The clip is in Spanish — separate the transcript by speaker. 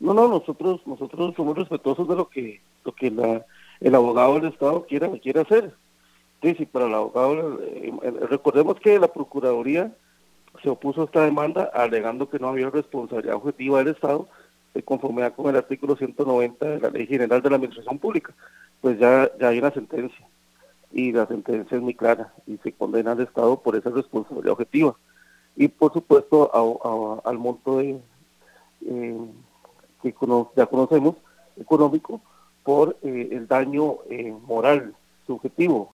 Speaker 1: No, nosotros somos respetuosos de el abogado del Estado quiera hacer. Sí, sí, para el abogado, recordemos que la Procuraduría se opuso a esta demanda alegando que no había responsabilidad objetiva del Estado de conformidad con el artículo 190 de la Ley General de la Administración Pública. Pues ya hay una sentencia, y la sentencia es muy clara, y se condena al Estado por esa responsabilidad objetiva. Y por supuesto al monto que ya conocemos, económico, por el daño moral subjetivo,